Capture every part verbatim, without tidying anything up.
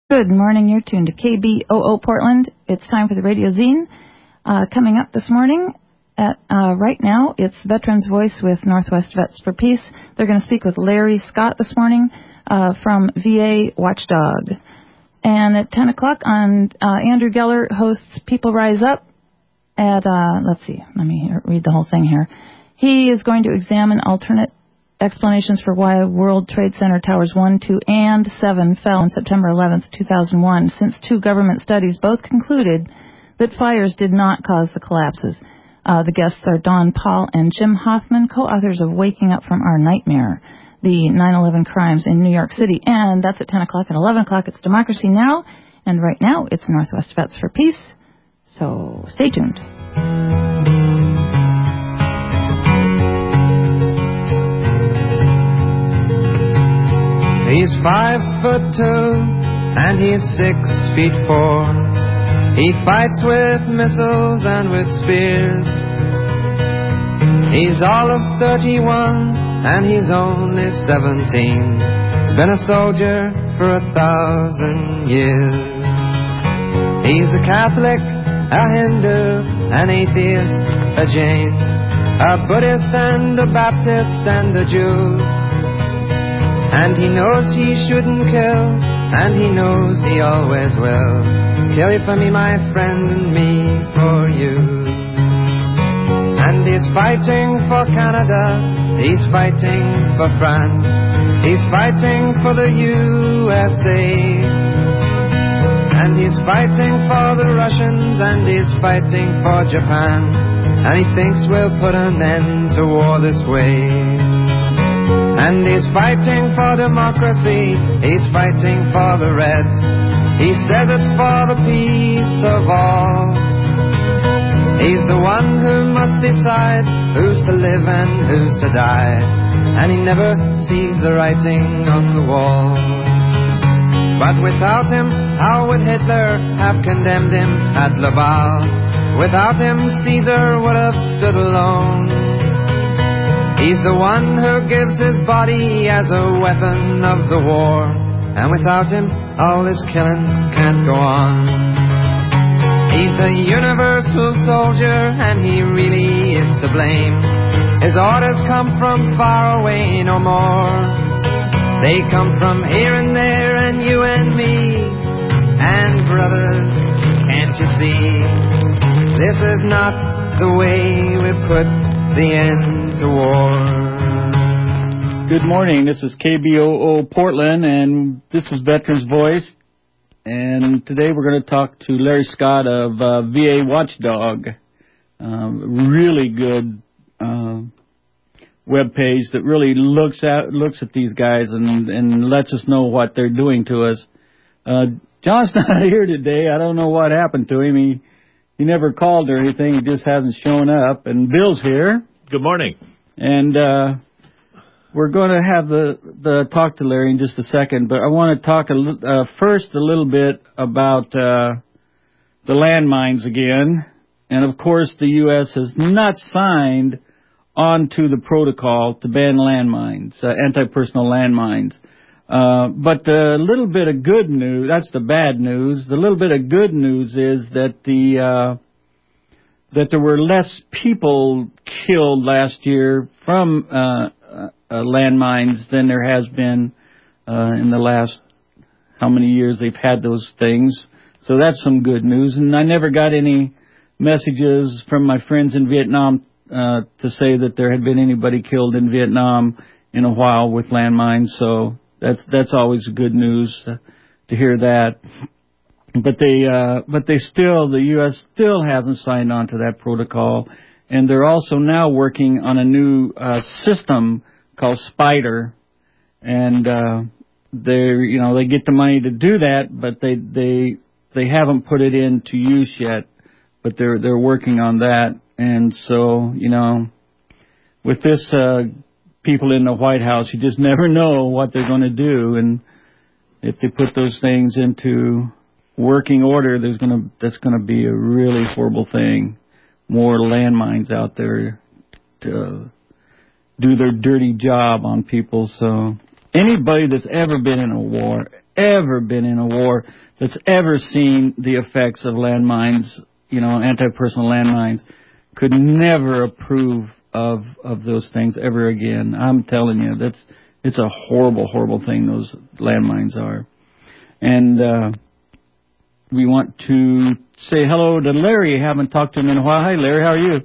Good morning. You're tuned to K B O O Portland. It's time for the Radio Zine. Uh, coming up this morning, at uh, right now, it's Veterans Voice with Northwest Vets for Peace. They're going to speak with Larry Scott this morning uh, from V A Watchdog. And at ten o'clock on, uh, Andrew Geller hosts People Rise Up at, uh, let's see, let me read the whole thing here. He is going to examine alternate explanations for why World Trade Center Towers one, two, and seven fell on September eleventh, two thousand one, since two government studies both concluded that fires did not cause the collapses. Uh, the guests are Don Paul and Jim Hoffman, co-authors of Waking Up from Our Nightmare, the nine eleven crimes in New York City. And that's at ten o'clock. At eleven o'clock, it's Democracy Now! And right now, it's Northwest Vets for Peace. So stay tuned. He's five foot two, and he's six feet four. He fights with missiles and with spears. He's all of thirty-one, and he's only seventeen. He's been a soldier for a thousand years. He's a Catholic, a Hindu, an atheist, a Jain, a Buddhist and a Baptist and a Jew. And he knows he shouldn't kill, and he knows he always will. Kill you for me, my friend, and me for you. And he's fighting for Canada, he's fighting for France, he's fighting for the U S A. And he's fighting for the Russians, and he's fighting for Japan. And he thinks we'll put an end to war this way. And he's fighting for democracy, he's fighting for the Reds. He says it's for the peace of all. He's the one who must decide who's to live and who's to die. And he never sees the writing on the wall. But without him, how would Hitler have condemned him at Laval? Without him, Caesar would have stood alone. He's the one who gives his body as a weapon of the war. And without him, all this killing can't go on. He's the universal soldier, and he really is to blame. His orders come from far away no more. They come from here and there, and you and me. And brothers, can't you see? This is not the way we put the end to war. Good morning. This is K B O O Portland, and this is Veterans Voice. And today we're going to talk to Larry Scott of uh, V A Watchdog. Um, really good uh, web page that really looks at looks at these guys and, and lets us know what they're doing to us. Uh, John's not here today. I don't know what happened to him. He he never called or anything. He just hasn't shown up. And Bill's here. Good morning. And uh, we're going to have the, the talk to Larry in just a second, but I want to talk a, uh, first a little bit about uh, the landmines again. And, of course, the U S has not signed on to the protocol to ban landmines, uh, anti-personal landmines. Uh, but the little bit of good news, that's the bad news. The little bit of good news is that the... Uh, that there were less people killed last year from uh, uh, landmines than there has been uh, in the last how many years they've had those things. So that's some good news. And I never got any messages from my friends in Vietnam uh, to say that there had been anybody killed in Vietnam in a while with landmines. So that's that's always good news uh, to hear that. But they, uh, but they still, the U S still hasn't signed on to that protocol, and they're also now working on a new uh, system called Spider, and uh, they, you know, they get the money to do that, but they they they haven't put it into use yet. But they're they're working on that, and so you know, with this, uh, people in the White House, you just never know what they're going to do, and if they put those things into working order, there's gonna that's gonna be a really horrible thing. More landmines out there to do their dirty job on people. So anybody that's ever been in a war, ever been in a war, that's ever seen the effects of landmines, you know, anti-personal landmines, could never approve of of those things ever again. I'm telling you, that's it's a horrible, horrible thing those landmines are. And uh, we want to say hello to Larry. Haven't talked to him in a while. Hi, Larry. How are you?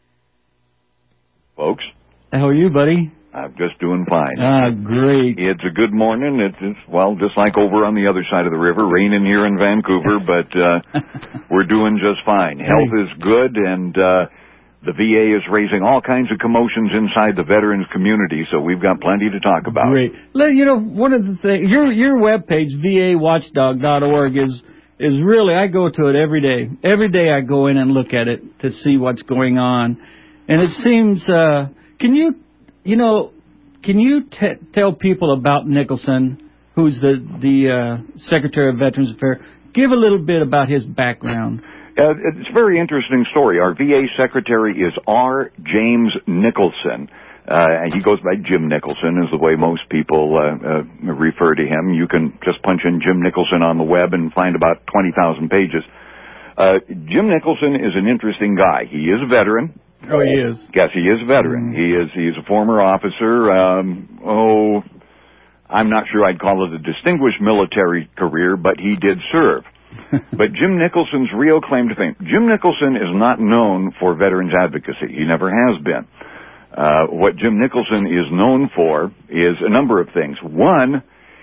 Folks. How are you, buddy? I'm just doing fine. Ah, great. It's a good morning. It's, it's, well, just like over on the other side of the river, raining here in Vancouver, but uh, we're doing just fine. Health is good, and uh, the V A is raising all kinds of commotions inside the veterans community, so we've got plenty to talk about. Great. You know, one of the things, your your webpage, V A watchdog dot org, is is really, I go to it every day. Every day I go in and look at it to see what's going on. And it seems, uh, can you, you know, can you t- tell people about Nicholson, who's the, the uh, Secretary of Veterans Affairs? Give a little bit about his background. Uh, it's a very interesting story. Our V A Secretary is R. James Nicholson. Uh, he goes by Jim Nicholson, is the way most people uh, uh, refer to him. You can just punch in Jim Nicholson on the web and find about twenty thousand pages. Uh, Jim Nicholson is an interesting guy. He is a veteran. Oh, he is. Yes, he is a veteran. Mm. He is. He is a former officer. Um, oh, I'm not sure I'd call it a distinguished military career, but he did serve. But Jim Nicholson's real claim to fame, Jim Nicholson is not known for veterans advocacy. He never has been. Uh, what Jim Nicholson is known for is a number of things. One,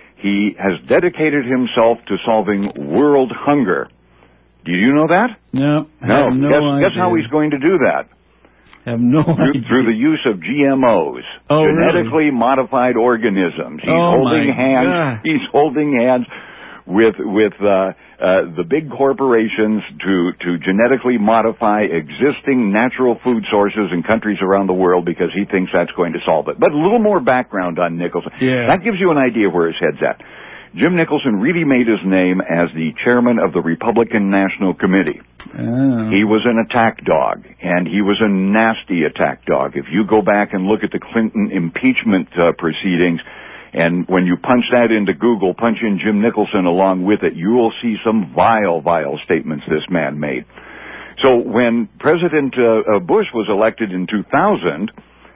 he has dedicated himself to solving world hunger. Do you know that? No. No. I have no guess, idea. guess how he's going to do that? I have no through, idea. Through the use of G M Os, oh, genetically really? modified organisms. He's oh holding my hands. God. He's holding hands with with uh, uh, the big corporations to to genetically modify existing natural food sources in countries around the world because he thinks that's going to solve it. But a little more background on Nicholson. Yeah. That gives you an idea where his head's at. Jim Nicholson really made his name as the chairman of the Republican National Committee. Oh. He was an attack dog, and he was a nasty attack dog. If you go back and look at the Clinton impeachment uh, proceedings, and when you punch that into Google, punch in Jim Nicholson along with it, you will see some vile, vile statements this man made. So when President uh, Bush was elected in two thousand,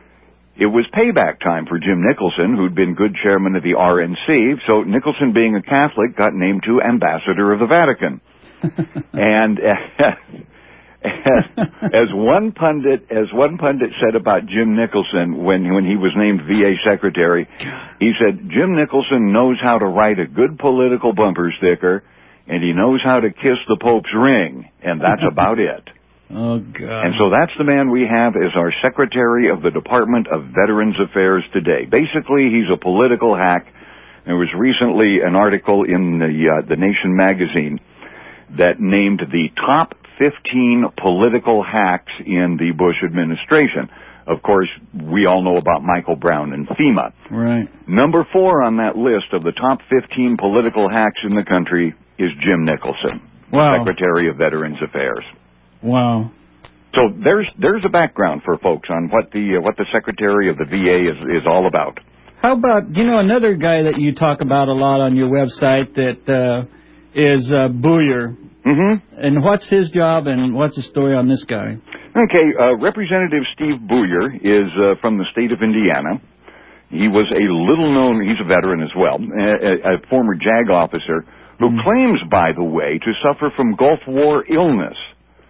it was payback time for Jim Nicholson, who'd been good chairman of the R N C. So Nicholson, being a Catholic, got named to ambassador of the Vatican. and uh, as one pundit, as one pundit said about Jim Nicholson when when he was named V A secretary, he said Jim Nicholson knows how to write a good political bumper sticker, and he knows how to kiss the Pope's ring, and that's about it. Oh, God. And so that's the man we have as our Secretary of the Department of Veterans Affairs today. Basically, he's a political hack. There was recently an article in the uh, the Nation magazine that named the top fifteen political hacks in the Bush administration. Of course, we all know about Michael Brown and FEMA. Right. Number four on that list of the top fifteen political hacks in the country is Jim Nicholson, wow. Secretary of Veterans Affairs. Wow. So there's there's a background for folks on what the uh, what the Secretary of the V A is is all about. How about, you know, another guy that you talk about a lot on your website that uh, is uh, Booyer. Mm-hmm. And what's his job and what's the story on this guy? Okay, uh, Representative Steve Booyer is uh, from the state of Indiana. He was a little known, he's a veteran as well, a, a former JAG officer who mm. claims, by the way, to suffer from Gulf War illness.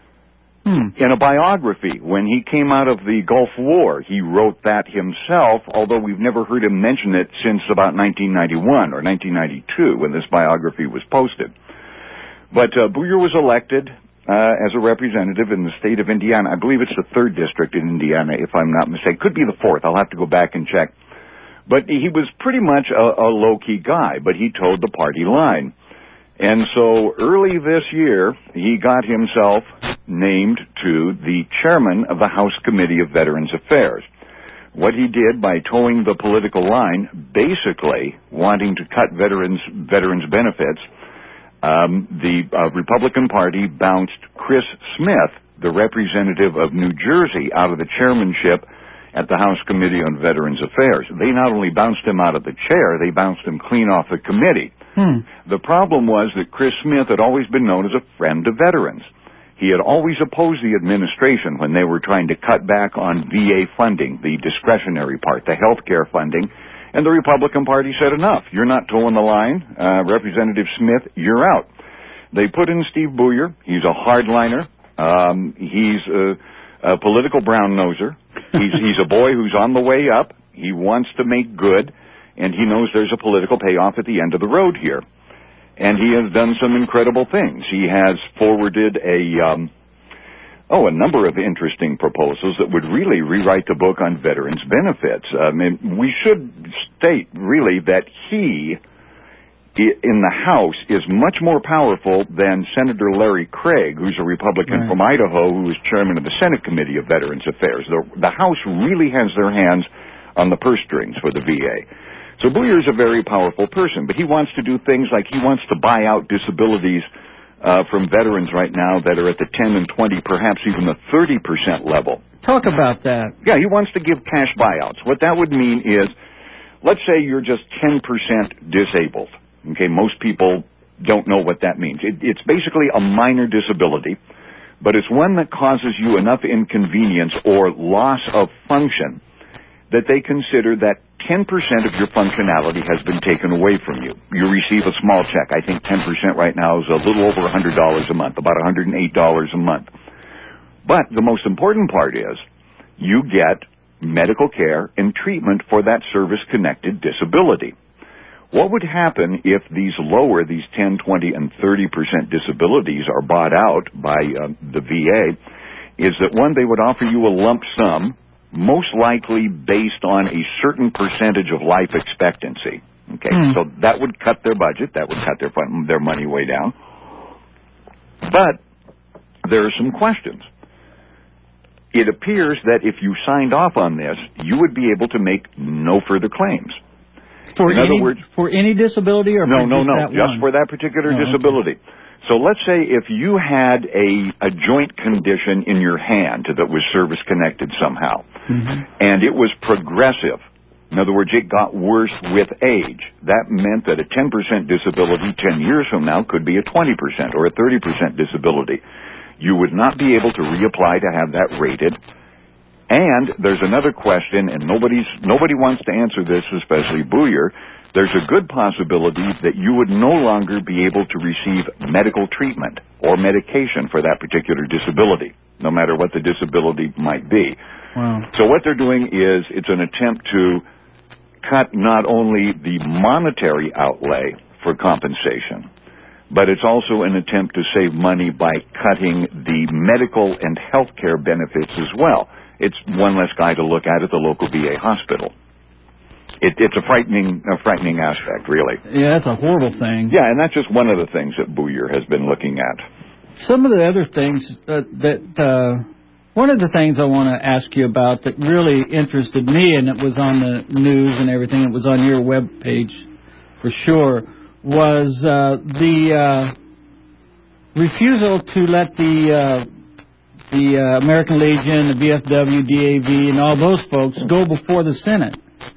Hmm. In a biography, when he came out of the Gulf War, he wrote that himself, although we've never heard him mention it since about nineteen ninety-one or nineteen ninety-two, when this biography was posted. But uh, Booyer was elected uh, as a representative in the state of Indiana. I believe it's the third district in Indiana, if I'm not mistaken. Could be the fourth. I'll have to go back and check. But he was pretty much a, a low-key guy, but he towed the party line. And so early this year, he got himself named to the chairman of the House Committee of Veterans Affairs. What he did by towing the political line, basically wanting to cut veterans veterans benefits, um, the uh, Republican Party bounced Chris Smith, the representative of New Jersey, out of the chairmanship at the House Committee on Veterans Affairs. They not only bounced him out of the chair, they bounced him clean off the committee. Hmm. The problem was that Chris Smith had always been known as a friend of veterans. He had always opposed the administration when they were trying to cut back on V A funding, the discretionary part, the health care funding, and the Republican Party said, enough, you're not towing the line. Uh, Representative Smith, you're out. They put in Steve Buyer. He's a hardliner. Um, he's a, a political brown-noser. He's, he's a boy who's on the way up. He wants to make good, and he knows there's a political payoff at the end of the road here. And he has done some incredible things. He has forwarded a, um, oh, a number of interesting proposals that would really rewrite the book on veterans' benefits. I mean, we should state, really, that he, in the House, is much more powerful than Senator Larry Craig, who's a Republican right. from Idaho, who is chairman of the Senate Committee of Veterans Affairs. The, the House really has their hands on the purse strings for the V A. So Buyer is a very powerful person, but he wants to do things like he wants to buy out disabilities uh, from veterans right now that are at the ten and twenty, perhaps even the thirty percent level. Talk about that. Yeah, he wants to give cash buyouts. What that would mean is, let's say you're just ten percent disabled. Okay, most people don't know what that means. It, it's basically a minor disability, but it's one that causes you enough inconvenience or loss of function that they consider that ten percent of your functionality has been taken away from you. You receive a small check. I think ten percent right now is a little over one hundred dollars a month, about one hundred eight dollars a month. But the most important part is you get medical care and treatment for that service-connected disability. What would happen if these lower, these ten, twenty, and thirty percent disabilities are bought out by uh, the V A is that, one, they would offer you a lump sum, most likely based on a certain percentage of life expectancy. Okay, mm. so that would cut their budget. That would cut their fun, their money way down. But there are some questions. It appears that if you signed off on this, you would be able to make no further claims. For In any, other words, for any disability, or no, for no, just no, that just one? for that particular oh, disability. Okay. So let's say if you had a, a joint condition in your hand that was service-connected somehow, mm-hmm. and it was progressive. In other words, it got worse with age. That meant that a ten percent disability ten years from now could be a twenty percent or a thirty percent disability. You would not be able to reapply to have that rated. And there's another question, and nobody's nobody wants to answer this, especially Buyer. There's a good possibility that you would no longer be able to receive medical treatment or medication for that particular disability, no matter what the disability might be. Wow. So what they're doing is it's an attempt to cut not only the monetary outlay for compensation, but it's also an attempt to save money by cutting the medical and health care benefits as well. It's one less guy to look at at the local V A hospital. It, it's a frightening, a frightening aspect, really. Yeah, that's a horrible thing. Yeah, and that's just one of the things that Buyer has been looking at. Some of the other things that, that uh, one of the things I want to ask you about that really interested me, and it was on the news and everything, it was on your web page for sure, was uh, the uh, refusal to let the uh, the uh, American Legion, the V F W, D A V, and all those folks go before the Senate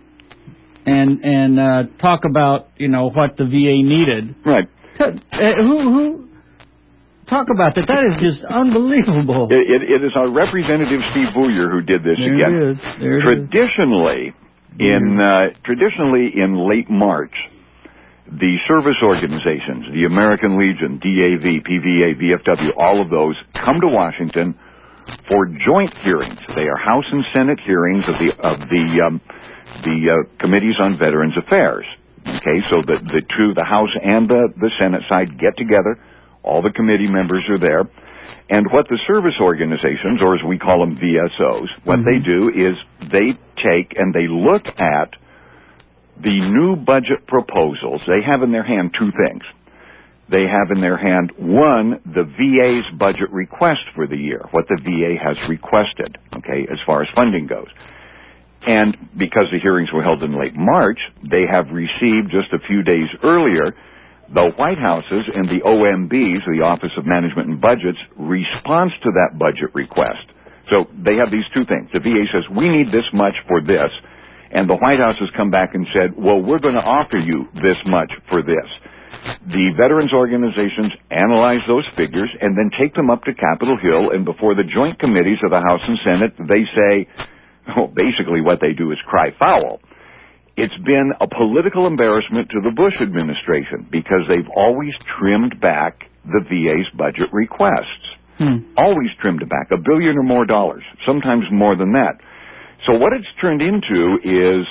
and and uh, talk about, you know, what the V A needed. Right. Uh, who who talk about that? That is just unbelievable. It, it, it is our Representative Steve Buyer who did this there again. It is. There it traditionally, is. in uh, traditionally in late March, the service organizations, the American Legion, D A V, P V A, V F W, all of those come to Washington for joint hearings. They are House and Senate hearings of the of the um, the uh, committees on Veterans Affairs. Okay, so the the two, the House and the the Senate side get together. All the committee members are there, and what the service organizations, or as we call them, V S Os, what mm-hmm. they do is they take and they look at the new budget proposals. They have in their hand two things. They have in their hand, one, the V A's budget request for the year, what the V A has requested, okay, as far as funding goes. And because the hearings were held in late March, they have received just a few days earlier the White House's and the O M B's, the Office of Management and Budget's, response to that budget request. So they have these two things. The V A says, we need this much for this. And the White House has come back and said, well, we're going to offer you this much for this. The veterans organizations analyze those figures and then take them up to Capitol Hill, and before the joint committees of the House and Senate, they say, well, basically what they do is cry foul. It's been a political embarrassment to the Bush administration because they've always trimmed back the V A's budget requests. Hmm. Always trimmed it back, a billion or more dollars, sometimes more than that. So what it's turned into is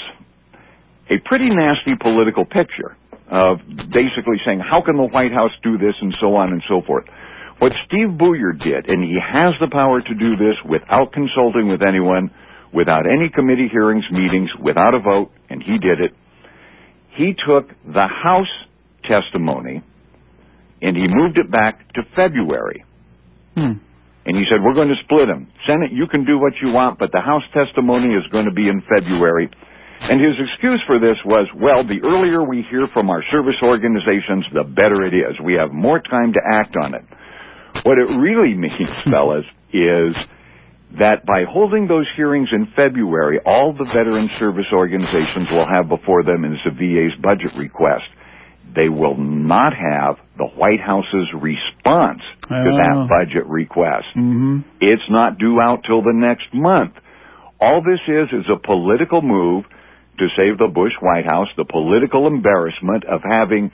a pretty nasty political picture of basically saying, how can the White House do this, and so on and so forth. What Steve Buyer did, and he has the power to do this without consulting with anyone, without any committee hearings, meetings, without a vote, and he did it. He took the House testimony and he moved it back to February. Hmm. And he said, we're going to split them. Senate, you can do what you want, but the House testimony is going to be in February. And his excuse for this was, well, the earlier we hear from our service organizations, the better it is. We have more time to act on it. What it really means, fellas, is that by holding those hearings in February, all the veteran service organizations will have before them is the V A's budget request. They will not have the White House's response to oh. that budget request. Mm-hmm. It's not due out till the next month. All this is is a political move to save the Bush White House, the political embarrassment of having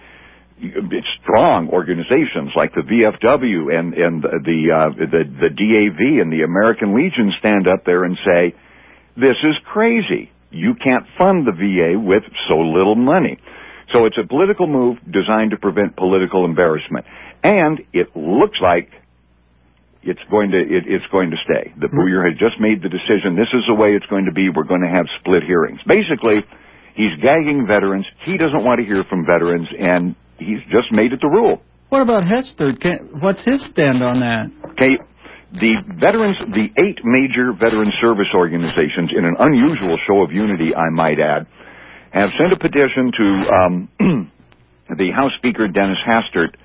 strong organizations like the V F W and, and the, uh, the, the D A V and the American Legion stand up there and say, this is crazy. You can't fund the V A with so little money. So it's a political move designed to prevent political embarrassment. And it looks like it's going to, it, it's going to stay. The Buyer has just made the decision. This is the way it's going to be. We're going to have split hearings. Basically, he's gagging veterans. He doesn't want to hear from veterans, and he's just made it the rule. What about Hester? Can, what's his stand on that? Okay, the veterans, the eight major veteran service organizations, in an unusual show of unity, I might add, have sent a petition to um, the House Speaker, Dennis Hastert,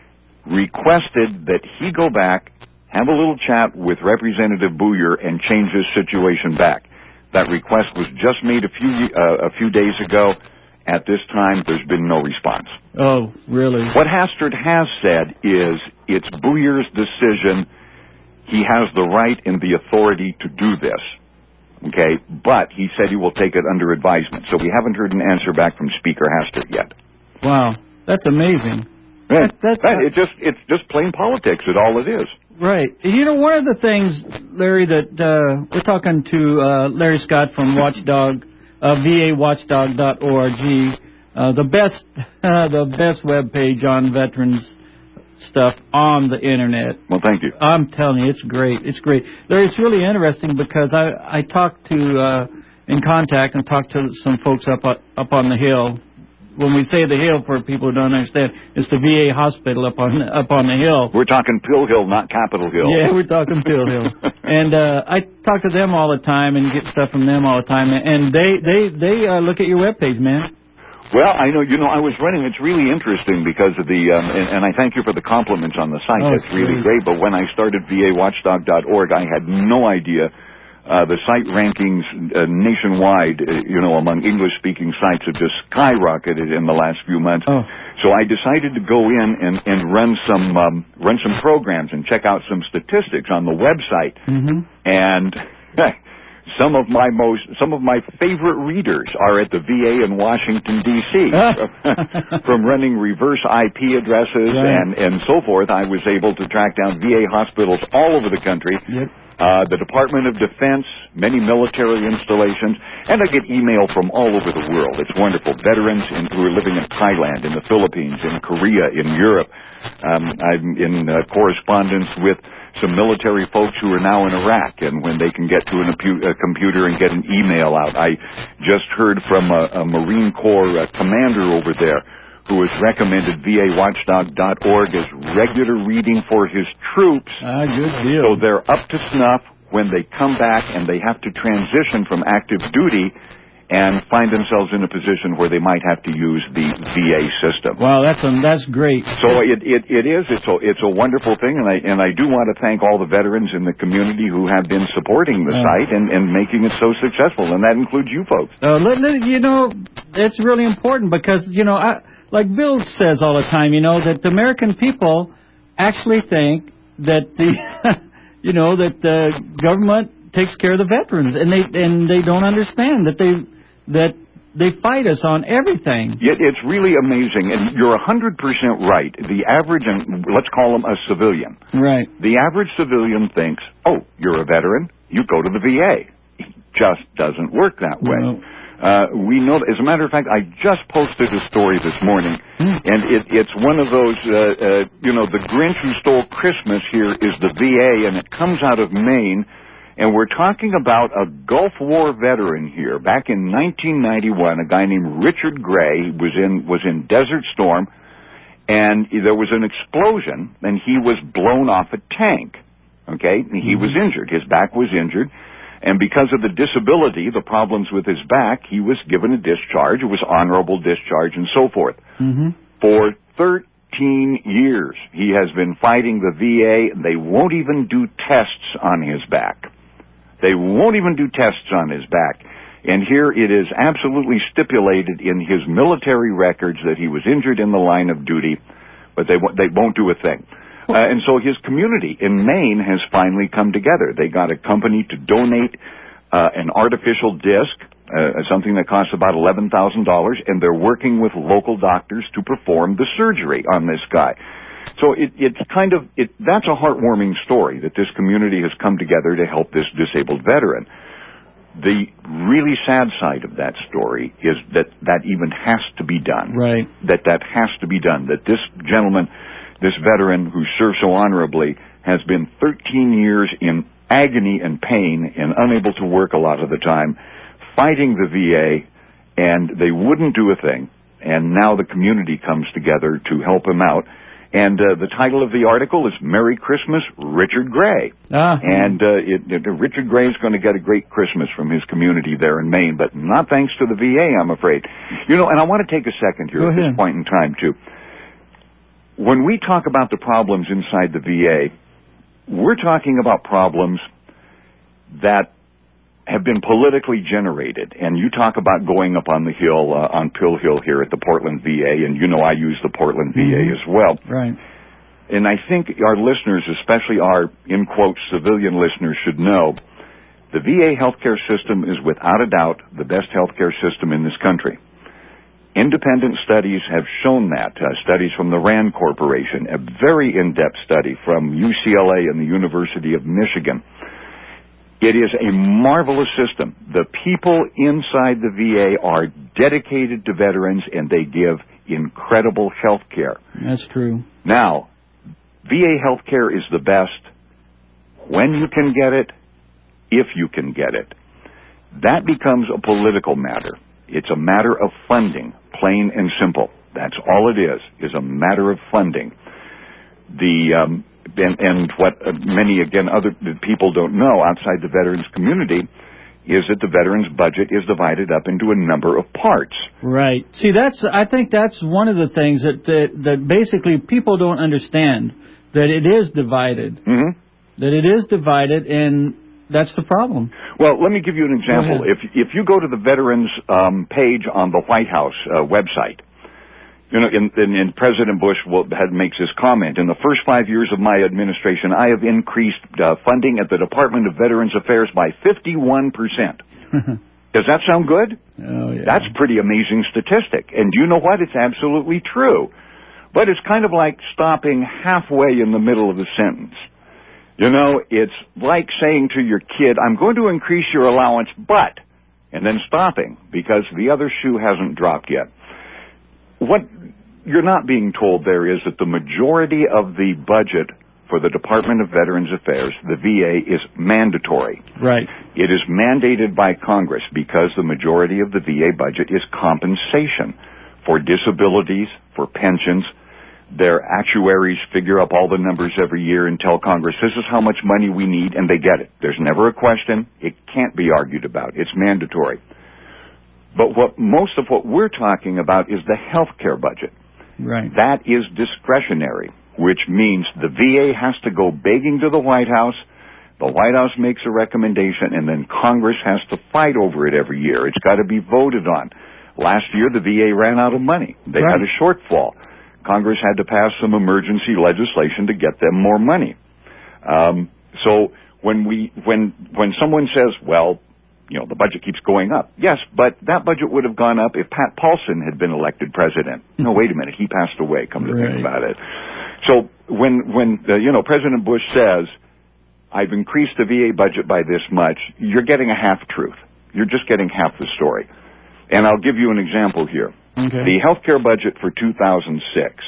requested that he go back, have a little chat with Representative Buyer, and change his situation back. That request was just made a few uh, a few days ago. At this time, there's been no response. Oh, really? What Hastert has said is it's Buyer's decision. He has the right and the authority to do this. Okay, but he said he will take it under advisement. So we haven't heard an answer back from Speaker Hastert yet. Wow, that's amazing. Right. That, that's right. It just it's just plain politics. It's all it is. Right. You know, one of the things, Larry, that uh, we're talking to uh, Larry Scott from Watchdog, uh, V A watchdog dot org, uh, the best uh, the best web page on veterans stuff on the internet. Well, thank you. I'm telling you, it's great. It's great. Larry, it's really interesting because I I talked to uh, in contact and talked to some folks up up on the Hill. When we say the Hill, for people who don't understand, it's the V A hospital up on up on the Hill. We're talking Pill Hill, not Capitol Hill. Yeah, we're talking Pill Hill. And uh, I talk to them all the time and get stuff from them all the time. And they they they uh, look at your webpage, man. Well, I know, you know, I was running, it's really interesting because of the, um, and, and I thank you for the compliments on the site. Oh, That's really great. But when I started V A watchdog dot org, I had no idea. Uh, the site rankings uh, nationwide, uh, you know, among English-speaking sites have just skyrocketed in the last few months. Oh. So I decided to go in and, and run some um, run some programs and check out some statistics on the website. Mm-hmm. And some of my most some of my favorite readers are at the V A in Washington D C From running reverse I P addresses right. and and so forth, I was able to track down V A hospitals all over the country. Yep. Uh, the Department of Defense, many military installations, and I get email from all over the world. It's wonderful. Veterans in, who are living in Thailand, in the Philippines, in Korea, in Europe. Um, I'm in uh, correspondence with some military folks who are now in Iraq, and when they can get to an, a computer and get an email out. I just heard from a, a Marine Corps uh, commander over there who has recommended V A watchdog dot org as regular reading for his troops. Ah, good deal. So they're up to snuff when they come back and they have to transition from active duty and find themselves in a position where they might have to use the V A system. Wow, that's um, that's great. So it, it it is it's a it's a wonderful thing, and I and I do want to thank all the veterans in the community who have been supporting the uh, site and, and making it so successful, and that includes you folks. Uh, let, let, you know, it's really important because you know I. like Bill says all the time, you know, that the American people actually think that the, you know, that the government takes care of the veterans, and they and they don't understand that they that they fight us on everything. It, it's really amazing, and you're one hundred percent right. The average, and let's call him a civilian. Right. The average civilian thinks, oh, you're a veteran, you go to the V A. It just doesn't work that way. No. Uh, we know, as a matter of fact, I just posted a story this morning, mm. and it, it's one of those, uh, uh, you know, the Grinch who stole Christmas here is the V A, and it comes out of Maine, and we're talking about a Gulf War veteran here. Back in nineteen ninety-one, a guy named Richard Gray was in, was in Desert Storm, and there was an explosion, and he was blown off a tank, okay? And he mm-hmm. was injured. His back was injured. And because of the disability, the problems with his back, he was given a discharge. It was honorable discharge and so forth. Mm-hmm. For thirteen years, he has been fighting the V A, and they won't even do tests on his back. They won't even do tests on his back. And here it is absolutely stipulated in his military records that he was injured in the line of duty, but they, they won't do a thing. Uh, and so his community in Maine has finally come together. They got a company to donate uh, an artificial disc, uh, something that costs about eleven thousand dollars, and they're working with local doctors to perform the surgery on this guy. So it, it's kind of, it, that's a heartwarming story that this community has come together to help this disabled veteran. The really sad side of that story is that that even has to be done. Right. That that has to be done. That this gentleman, this veteran who served so honorably, has been thirteen years in agony and pain and unable to work a lot of the time, fighting the V A, and they wouldn't do a thing. And now the community comes together to help him out. And uh, the title of the article is Merry Christmas, Richard Gray. Ah. And uh, it, it, Richard Gray is going to get a great Christmas from his community there in Maine, but not thanks to the V A, I'm afraid. You know, and I want to take a second here Go at ahead. this point in time, too. When we talk about the problems inside the V A, we're talking about problems that have been politically generated. And you talk about going up on the hill, uh, on Pill Hill here at the Portland V A, and you know I use the Portland V A mm-hmm. as well. Right. And I think our listeners, especially our, in quotes, civilian listeners, should know the V A healthcare system is without a doubt the best healthcare system in this country. Independent studies have shown that. Uh, studies from the RAND Corporation, a very in-depth study from U C L A and the University of Michigan. It is a marvelous system. The people inside the V A are dedicated to veterans, and they give incredible health care. That's true. Now, V A health care is the best when you can get it, if you can get it. That becomes a political matter. It's a matter of funding, plain and simple. That's all it is, is a matter of funding. The um, and, and what uh, many, again, other people don't know outside the veterans community is that the veterans budget is divided up into a number of parts. Right. See, that's I think that's one of the things that that, that basically people don't understand, that it is divided. Mm-hmm. That it is divided, and that's the problem. Well, let me give you an example. If if you go to the veterans um, page on the White House uh, website, you know, in, in, in President Bush will, had, makes this comment: in the first five years of my administration, I have increased uh, funding at the Department of Veterans Affairs by fifty-one percent. Does that sound good? Oh, yeah. That's a pretty amazing statistic. And do you know what? It's absolutely true. But it's kind of like stopping halfway in the middle of the sentence. You know, it's like saying to your kid, I'm going to increase your allowance, but, and then stopping because the other shoe hasn't dropped yet. What you're not being told there is that the majority of the budget for the Department of Veterans Affairs, the V A, is mandatory. Right. It is mandated by Congress because the majority of the V A budget is compensation for disabilities, for pensions. Their actuaries figure up all the numbers every year and tell Congress, this is how much money we need, and they get it. There's never a question. It can't be argued about. It's mandatory. But what most of what we're talking about is the health care budget. Right. That is discretionary, which means the V A has to go begging to the White House. The White House makes a recommendation, and then Congress has to fight over it every year. It's got to be voted on Last year, the V A ran out of money. They Right. had a shortfall. Congress had to pass some emergency legislation to get them more money. Um, so when we, when, when someone says, well, you know, the budget keeps going up. Yes, but that budget would have gone up if Pat Paulson had been elected president. No, wait a minute. He passed away, come to Right. think about it. So when, when, uh, you know, President Bush says, I've increased the V A budget by this much, you're getting a half-truth. You're just getting half the story. And I'll give you an example here. Okay. The healthcare budget for two thousand six.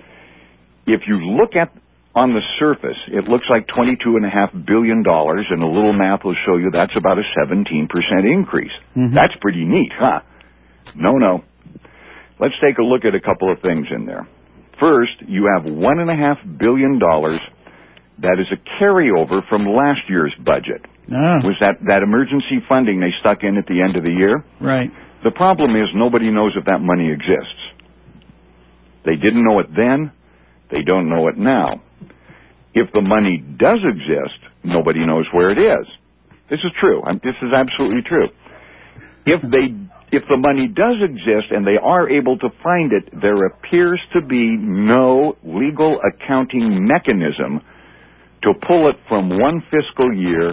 If you look at on the surface, it looks like twenty-two point five billion dollars, and a little math will show you that's about a seventeen percent increase. Mm-hmm. That's pretty neat, huh? No, no. Let's take a look at a couple of things in there. First, you have one point five billion dollars that is a carryover from last year's budget. Ah, Was that, that emergency funding they stuck in at the end of the year? right. The problem is nobody knows if that money exists. They didn't know it then. They don't know it now. If the money does exist, nobody knows where it is. This is true. I'm, this is absolutely true. If they, if the money does exist and they are able to find it, there appears to be no legal accounting mechanism to pull it from one fiscal year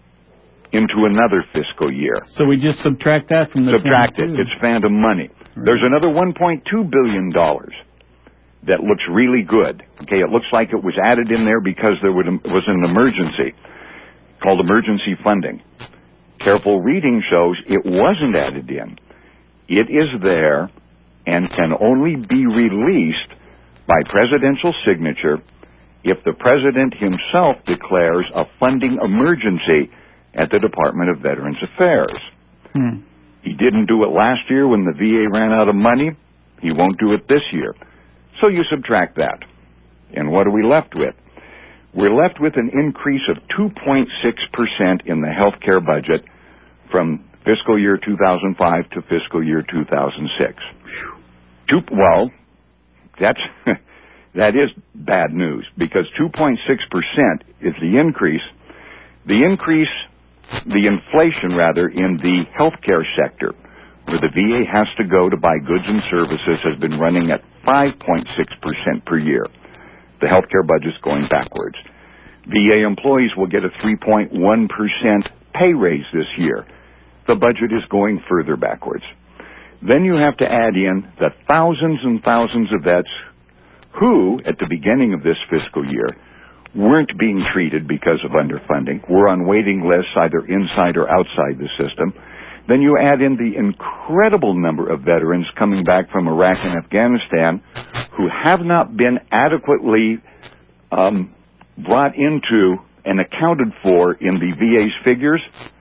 into another fiscal year. So we just subtract that from the Subtract it. twenty-two. It's phantom money. Right. There's another one point two billion dollars that looks really good. Okay, it looks like it was added in there because there was an emergency called emergency funding. Careful reading shows it wasn't added in. It is there and can only be released by presidential signature if the president himself declares a funding emergency at the Department of Veterans Affairs. Hmm. He didn't do it last year when the V A ran out of money. He won't do it this year. So you subtract that. And what are we left with? We're left with an increase of two point six percent in the health care budget from fiscal year two thousand five to fiscal year two thousand six. Two, well, that's, that is bad news because two point six percent is the increase. The increase, the inflation rather, in the healthcare sector, where the V A has to go to buy goods and services, has been running at five point six percent per year. The healthcare budget's going backwards. V A employees will get a three point one percent pay raise this year. The budget is going further backwards. Then you have to add in the thousands and thousands of vets who, at the beginning of this fiscal year, weren't being treated because of underfunding, were on waiting lists either inside or outside the system. Then you add in the incredible number of veterans coming back from Iraq and Afghanistan who have not been adequately um, brought into and accounted for in the V A's figures.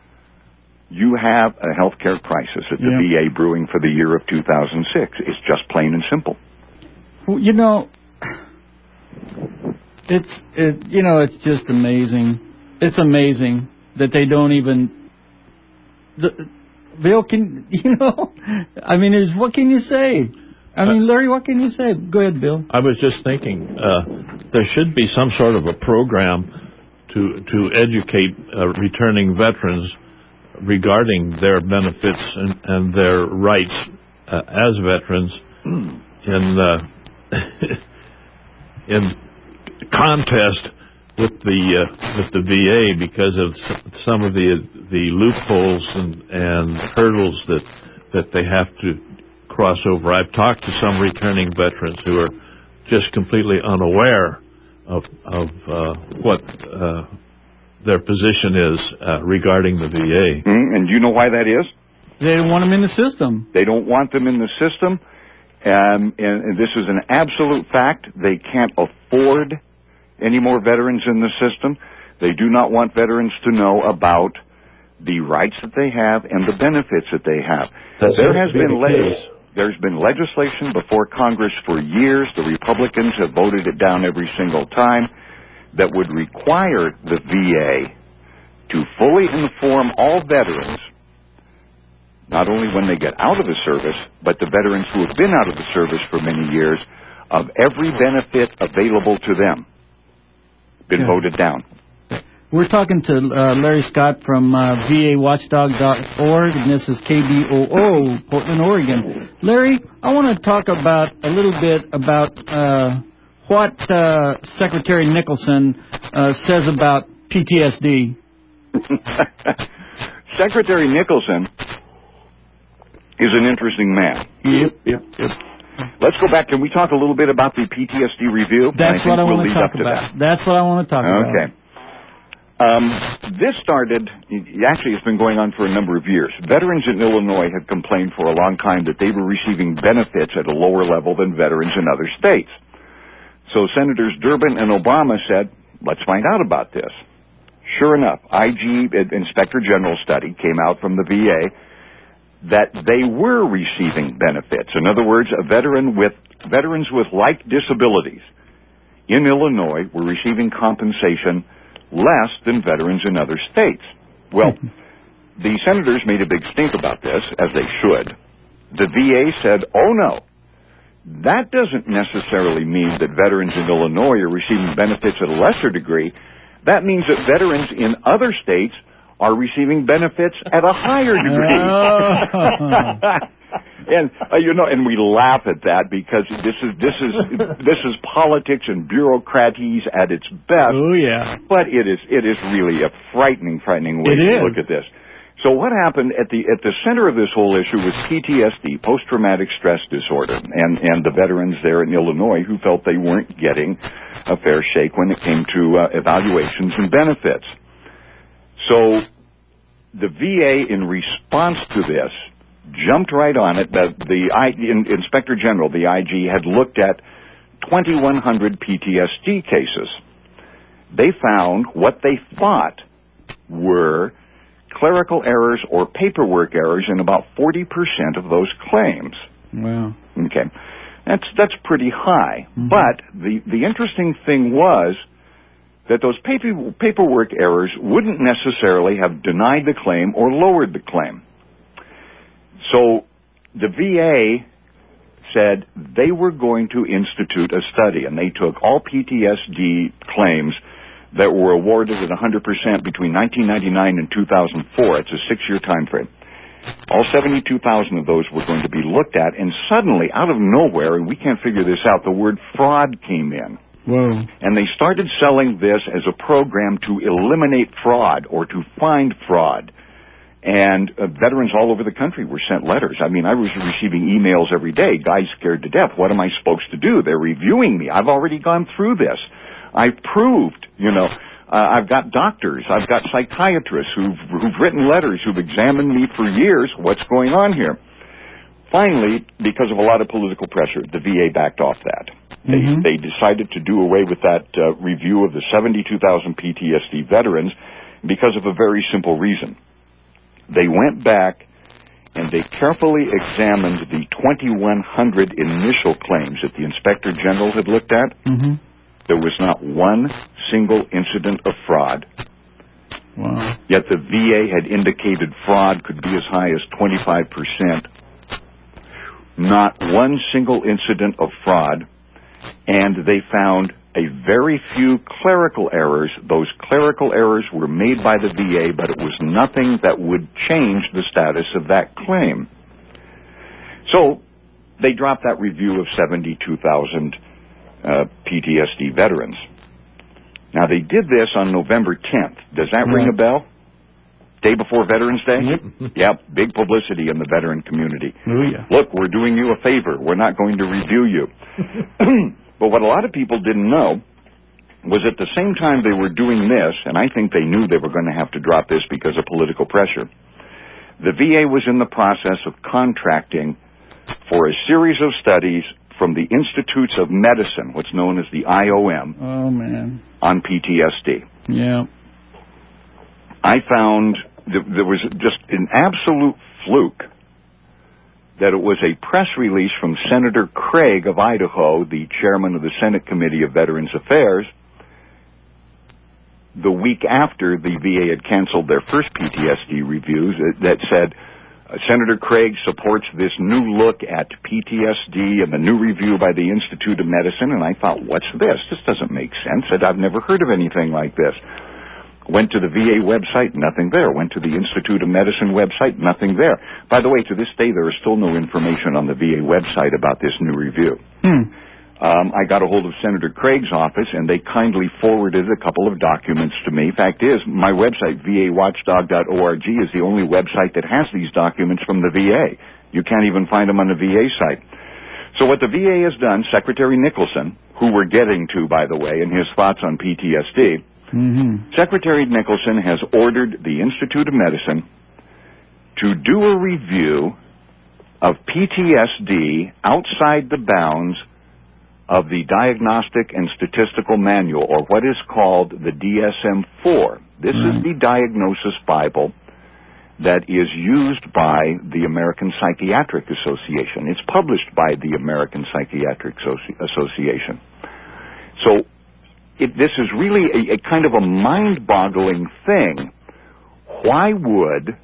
You have a healthcare crisis at the Yeah. V A brewing for the year of two thousand six. It's just plain and simple. Well, you know, it's it. You know, it's just amazing. It's amazing that they don't even. The, Bill, can you know? I mean, there's, what can you say? I mean, Larry, what can you say? Go ahead, Bill. I was just thinking uh, there should be some sort of a program to to educate uh, returning veterans regarding their benefits and, and their rights uh, as veterans in uh, in contest with the uh, with the V A because of some of the the loopholes and, and hurdles that that they have to cross over. I've talked to some returning veterans who are just completely unaware of of uh, what uh, their position is uh, regarding the V A. Mm, and you know why that is? They don't want them in the system. They don't want them in the system. Um, and, and this is an absolute fact. They can't afford any more veterans in the system. They do not want veterans to know about the rights that they have and the benefits that they have. That's there has be been the le- case. There's been legislation before Congress for years. The Republicans have voted it down every single time that would require the V A to fully inform all veterans, not only when they get out of the service, but the veterans who have been out of the service for many years, of every benefit available to them. Been Yeah. voted down. We're talking to uh, Larry Scott from uh, V A watchdog dot org, and this is K B O O, Portland, Oregon. Larry, I want to talk about a little bit about uh, what uh, Secretary Nicholson uh, says about P T S D. Secretary Nicholson is an interesting man. Yep, yep, yep. Let's go back. Can we talk a little bit about the P T S D review? That's I what I we'll want to talk to about. That. That's what I want to talk okay. about. Okay. Um, this started, actually it's been going on for a number of years. Veterans in Illinois had complained for a long time that they were receiving benefits at a lower level than veterans in other states. So Senators Durbin and Obama said, let's find out about this. Sure enough, I G Inspector General study came out from the V A that they were receiving benefits. In other words, a veteran with veterans with like disabilities in Illinois were receiving compensation less than veterans in other states. Well, the senators made a big stink about this, as they should. The V A said, oh no, that doesn't necessarily mean that veterans in Illinois are receiving benefits at a lesser degree. That means that veterans in other states are receiving benefits at a higher degree. Oh. And uh, you know, and we laugh at that because this is this is this is politics and bureaucraties at its best. Oh yeah. But it is it is really a frightening, frightening way it to is. look at this. So what happened at the at the center of this whole issue was P T S D, post-traumatic stress disorder, and and the veterans there in Illinois who felt they weren't getting a fair shake when it came to uh, evaluations and benefits. So the V A, in response to this, jumped right on it. That the I, in, Inspector General, the I G, had looked at twenty-one hundred P T S D cases. They found what they thought were clerical errors or paperwork errors in about forty percent of those claims. Wow. Okay. That's that's pretty high. Mm-hmm. But the, the interesting thing was that those paper, paperwork errors wouldn't necessarily have denied the claim or lowered the claim. So the V A said they were going to institute a study, and they took all P T S D claims that were awarded at one hundred percent between nineteen ninety-nine and two thousand four. It's a six-year time frame. All seventy-two thousand of those were going to be looked at, and suddenly, out of nowhere, and we can't figure this out, the word fraud came in. Whoa. And they started selling this as a program to eliminate fraud or to find fraud. And uh, veterans all over the country were sent letters. I mean, I was receiving emails every day, guys scared to death. What am I supposed to do? They're reviewing me. I've already gone through this. I've proved, you know, uh, I've got doctors, I've got psychiatrists who've, who've written letters, who've examined me for years. What's going on here? Finally, because of a lot of political pressure, the V A backed off that. Mm-hmm. They, they decided to do away with that uh, review of the seventy-two thousand P T S D veterans because of a very simple reason. They went back and they carefully examined the twenty-one hundred initial claims that the Inspector General had looked at. Mm-hmm. There was not one single incident of fraud. Wow. Yet the V A had indicated fraud could be as high as twenty-five percent. Not one single incident of fraud, and they found a very few clerical errors. Those clerical errors were made by the V A, but it was nothing that would change the status of that claim. So they dropped that review of seventy-two thousand uh, P T S D veterans. Now, they did this on November tenth. Does that right. ring a bell? Day before Veterans Day? Yep. Yep, big publicity in the veteran community. Oh, yeah. Look, we're doing you a favor. We're not going to review you. But what a lot of people didn't know was at the same time they were doing this, and I think they knew they were going to have to drop this because of political pressure, the V A was in the process of contracting for a series of studies from the Institutes of Medicine, what's known as the I O M, oh, man. on P T S D. Yeah. I found that there was just an absolute fluke that it was a press release from Senator Craig of Idaho, the chairman of the Senate Committee of Veterans Affairs, the week after the V A had canceled their first P T S D reviews, that said, uh, Senator Craig supports this new look at P T S D and the new review by the Institute of Medicine. And I thought, what's this? This doesn't make sense. I've never heard of anything like this. Went to the V A website, nothing there. Went to the Institute of Medicine website, nothing there. By the way, to this day, there is still no information on the V A website about this new review. Hmm. Um, I got a hold of Senator Craig's office, and they kindly forwarded a couple of documents to me. Fact is, my website, V A watchdog dot org, is the only website that has these documents from the V A. You can't even find them on the V A site. So what the V A has done, Secretary Nicholson, who we're getting to, by the way, and his thoughts on P T S D, Mm-hmm. Secretary Nicholson has ordered the Institute of Medicine to do a review of P T S D outside the bounds of the Diagnostic and Statistical Manual, or what is called the D S M four. This Right. is the diagnosis Bible that is used by the American Psychiatric Association. It's published by the American Psychiatric Associ- Association. So it, this is really a, a kind of a mind-boggling thing. Why would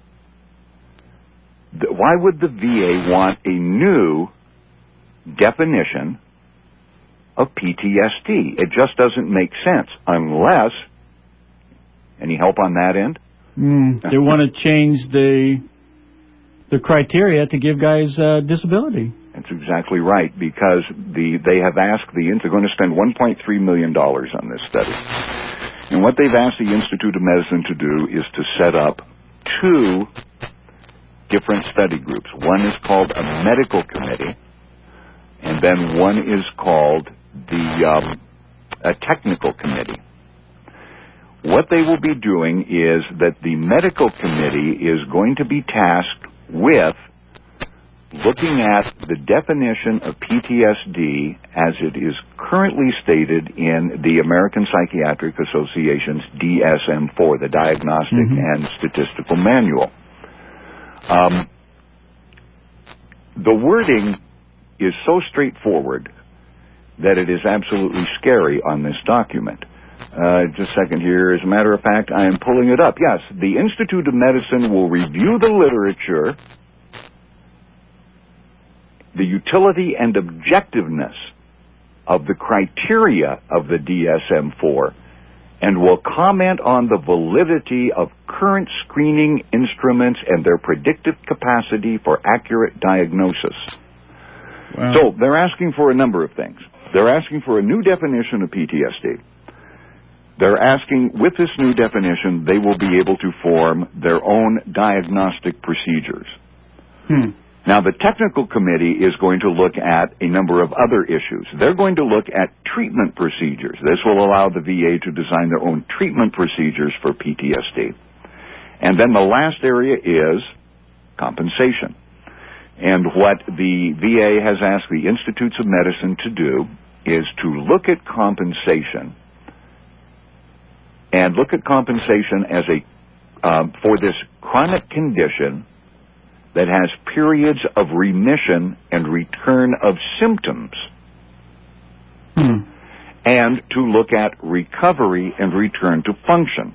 the, why would the V A want a new definition of P T S D? It just doesn't make sense unless, any help on that end? Mm, they want to change the the criteria to give guys uh, disability. That's exactly right, because the they have asked the, they're going to spend one point three million dollars on this study. And what they've asked the Institute of Medicine to do is to set up two different study groups. One is called a medical committee, and then one is called the um, a technical committee. What they will be doing is that the medical committee is going to be tasked with looking at the definition of P T S D as it is currently stated in the American Psychiatric Association's D S M four, the Diagnostic mm-hmm. and Statistical Manual. Um, the wording is so straightforward that it is absolutely scary on this document. Uh, just a second here. As a matter of fact, I am pulling it up. Yes, the Institute of Medicine will review the literature, the utility and objectiveness of the criteria of the D S M four, and will comment on the validity of current screening instruments and their predictive capacity for accurate diagnosis. Wow. So they're asking for a number of things. They're asking for a new definition of P T S D. They're asking, with this new definition, they will be able to form their own diagnostic procedures. Hmm. Now, the technical committee is going to look at a number of other issues. They're going to look at treatment procedures. This will allow the V A to design their own treatment procedures for P T S D. And then the last area is compensation. And what the V A has asked the Institutes of Medicine to do is to look at compensation and look at compensation as a um, for this chronic condition that has periods of remission and return of symptoms, hmm. and to look at recovery and return to function.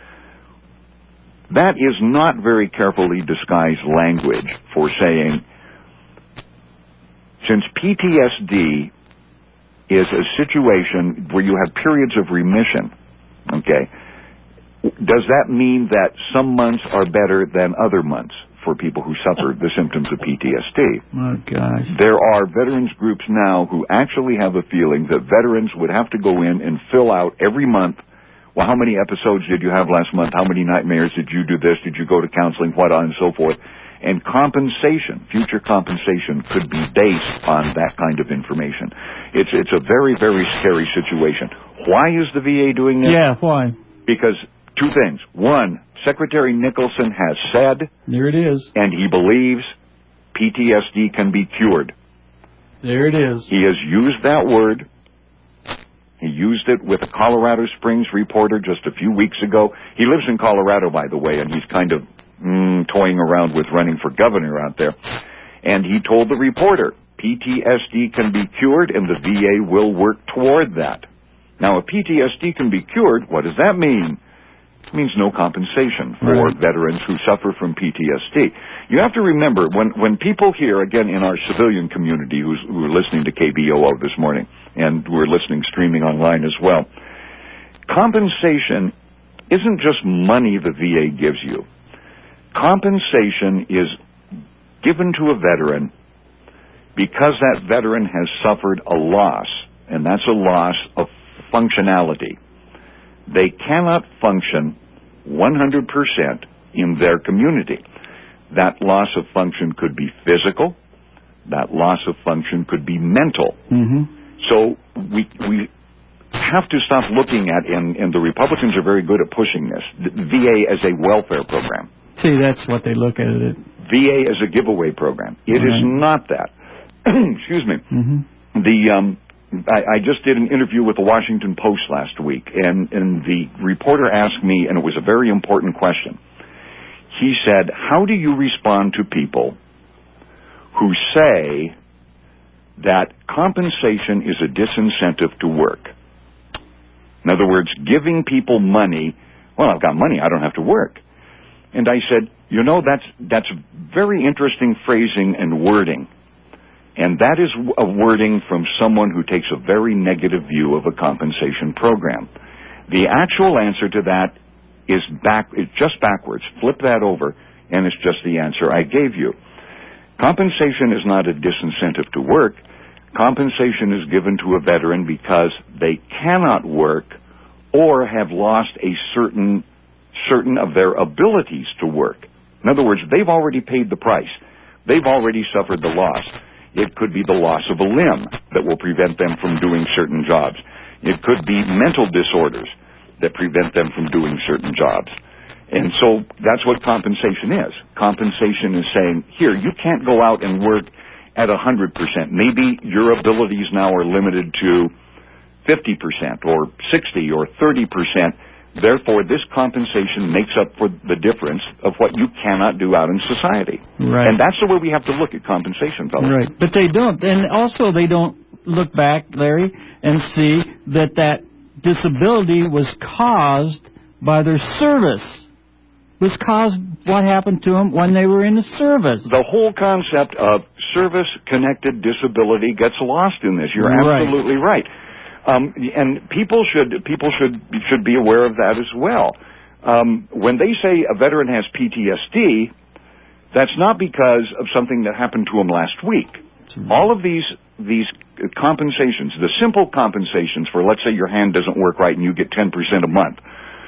That is not very carefully disguised language for saying, since P T S D is a situation where you have periods of remission, okay, does that mean that some months are better than other months for people who suffer the symptoms of P T S D? Oh, gosh. There are veterans groups now who actually have a feeling that veterans would have to go in and fill out every month, well, how many episodes did you have last month? How many nightmares? Did you do this? Did you go to counseling? What on and so forth? And compensation, future compensation, could be based on that kind of information. It's it's a very, very scary situation. Why is the V A doing this? Yeah, why? Because two things. One, Secretary Nicholson has said, there it is, and he believes P T S D can be cured. There it is. He has used that word. He used it with a Colorado Springs reporter just a few weeks ago. He lives in Colorado, by the way, and he's kind of mm, toying around with running for governor out there. And he told the reporter, P T S D can be cured, and the V A will work toward that. Now, if P T S D can be cured, what does that mean? It means no compensation for right. veterans who suffer from P T S D. You have to remember, when, when people here, again, in our civilian community who's, who are listening to K B O O this morning, and who are listening streaming online as well, compensation isn't just money the V A gives you. Compensation is given to a veteran because that veteran has suffered a loss, and that's a loss of functionality. They cannot function one hundred percent in their community. That loss of function could be physical. That loss of function could be mental. Mm-hmm. So we we have to stop looking at, and, and the Republicans are very good at pushing this, the V A as a welfare program. See, that's what they look at it. V A as a giveaway program. It right. is not that. Excuse me. Mm-hmm. The um, I, I just did an interview with the Washington Post last week, and, and the reporter asked me, and it was a very important question. He said, how do you respond to people who say that compensation is a disincentive to work? In other words, giving people money, well, I've got money, I don't have to work. And I said, you know, that's that's very interesting phrasing and wording. And that is a wording from someone who takes a very negative view of a compensation program. The actual answer to that is back, is just backwards. Flip that over, and it's just the answer I gave you. Compensation is not a disincentive to work. Compensation is given to a veteran because they cannot work or have lost a certain certain of their abilities to work. In other words, they've already paid the price. They've already suffered the loss. It could be the loss of a limb that will prevent them from doing certain jobs. It could be mental disorders that prevent them from doing certain jobs. And so that's what compensation is. Compensation is saying, here, you can't go out and work at one hundred percent. Maybe your abilities now are limited to fifty percent or sixty or thirty percent. Therefore, this compensation makes up for the difference of what you cannot do out in society. Right. And that's the way we have to look at compensation, fellas. Right. But they don't. And also they don't look back, Larry, and see that that disability was caused by their service. Was caused what happened to them when they were in the service. The whole concept of service-connected disability gets lost in this. You're right. absolutely right. Um, and people should people should should be aware of that as well. Um, when they say a veteran has P T S D, that's not because of something that happened to him last week. Right. All of these these compensations, the simple compensations for, let's say your hand doesn't work right and you get ten percent a month.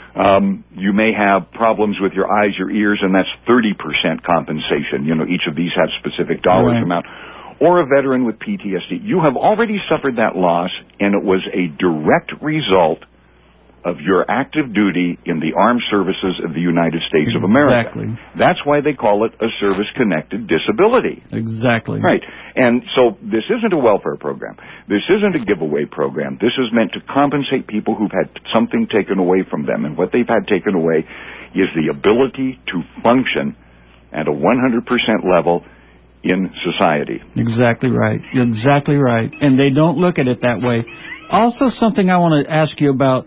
Um, you may have problems with your eyes, your ears, and that's thirty percent compensation. You know, each of these have specific dollars right. amount. Or a veteran with P T S D. You have already suffered that loss, and it was a direct result of your active duty in the armed services of the United States exactly. of America. That's why they call it a service-connected disability. Exactly. Right. And so this isn't a welfare program. This isn't a giveaway program. This is meant to compensate people who've had something taken away from them. And what they've had taken away is the ability to function at a one hundred percent level in society. Exactly right. You're exactly right. And they don't look at it that way. Also, something I want to ask you about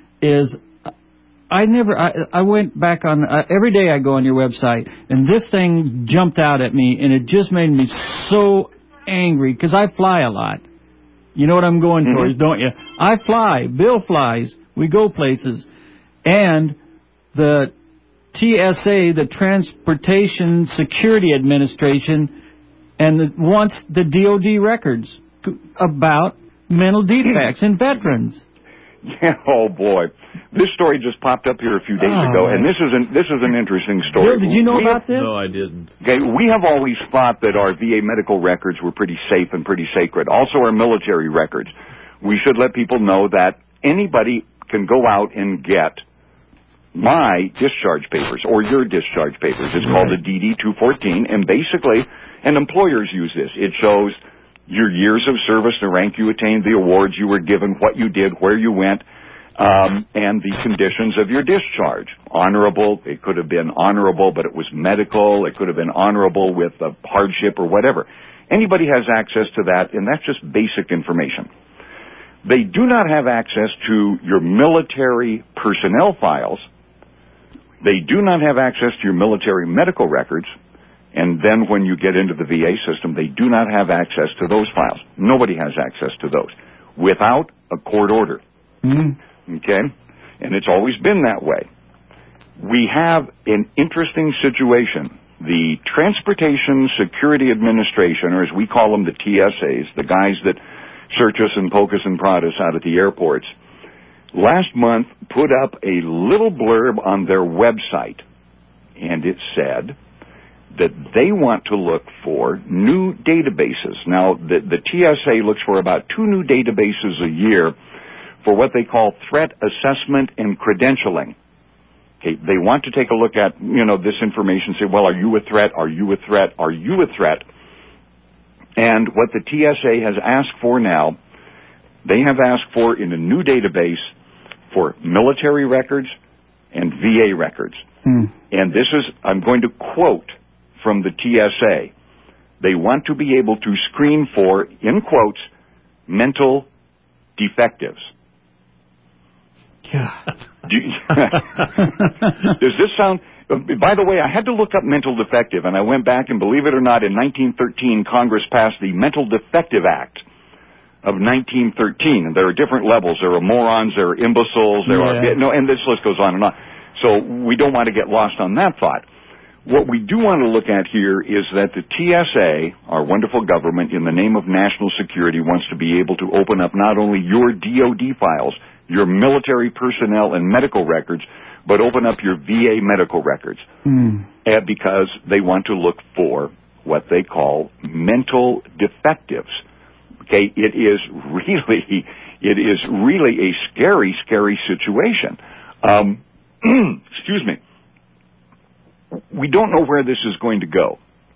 is I never, I, I went back on, uh, every day I go on your website, and this thing jumped out at me, and it just made me so angry, because I fly a lot. You know what I'm going mm-hmm. towards, don't you? I fly. Bill flies. We go places. And the T S A, the Transportation Security Administration, and the, wants the D O D records to, about mental defects in veterans. Yeah, oh boy, this story just popped up here a few days oh, ago, and this is an this is an interesting story. Bill, did you know we about have, this? No, I didn't. Okay, we have always thought that our V A medical records were pretty safe and pretty sacred. Also, our military records. We should let people know that anybody can go out and get my discharge papers or your discharge papers. It's right. called the D D two fourteen, and basically, and employers use this. It shows your years of service, the rank you attained, the awards you were given, what you did, where you went, um, and the conditions of your discharge. Honorable, it could have been honorable, but it was medical. It could have been honorable with a hardship or whatever. Anybody has access to that, and that's just basic information. They do not have access to your military personnel files. They do not have access to your military medical records. And then when you get into the V A system, they do not have access to those files. Nobody has access to those without a court order. Mm-hmm. Okay? And it's always been that way. we have an interesting situation. The Transportation Security Administration, or as we call them, the T S As, the guys that search us and poke us and prod us out at the airports, last month put up a little blurb on their website, and it said that they want to look for new databases. Now, the, the T S A looks for about two new databases a year for what they call threat assessment and credentialing. Okay, they want to take a look at, you know, this information, say, well, are you a threat? Are you a threat? Are you a threat? And what the T S A has asked for now, they have asked for in a new database for military records and V A records. Hmm. And this is, I'm going to quote from the T S A. They want to be able to screen for, in quotes, mental defectives. God. Do you, does this sound... By the way, I had to look up mental defective, and I went back, and believe it or not, in nineteen thirteen, Congress passed the Mental Defective Act of nineteen thirteen. And there are different levels. There are morons, there are imbeciles, there yeah. are... No, and this list goes on and on. So we don't want to get lost on that thought. What we do want to look at here is that the T S A, our wonderful government, in the name of national security, wants to be able to open up not only your D O D files, your military personnel and medical records, but open up your V A medical records. Mm. And because they want to look for what they call mental defectives. Okay, it is really, it is really a scary, scary situation. Um, excuse me. We don't know where this is going to go,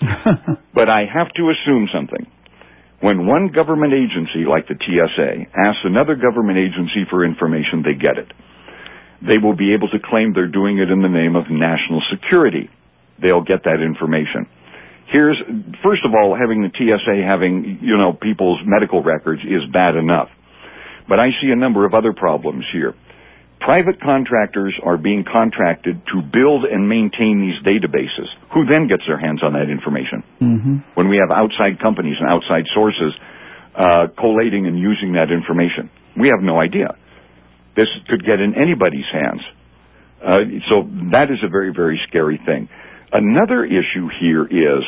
but I have to assume something. When one government agency, like the T S A, asks another government agency for information, they get it. They will be able to claim they're doing it in the name of national security. They'll get that information. Here's, first of all, having the T S A having, you know, people's medical records is bad enough. But I see a number of other problems here. Private contractors are being contracted to build and maintain these databases. Who then gets their hands on that information? Mm-hmm. When we have outside companies and outside sources uh, collating and using that information, we have no idea. This could get in anybody's hands. Uh, so that is a very, very scary thing. Another issue here is,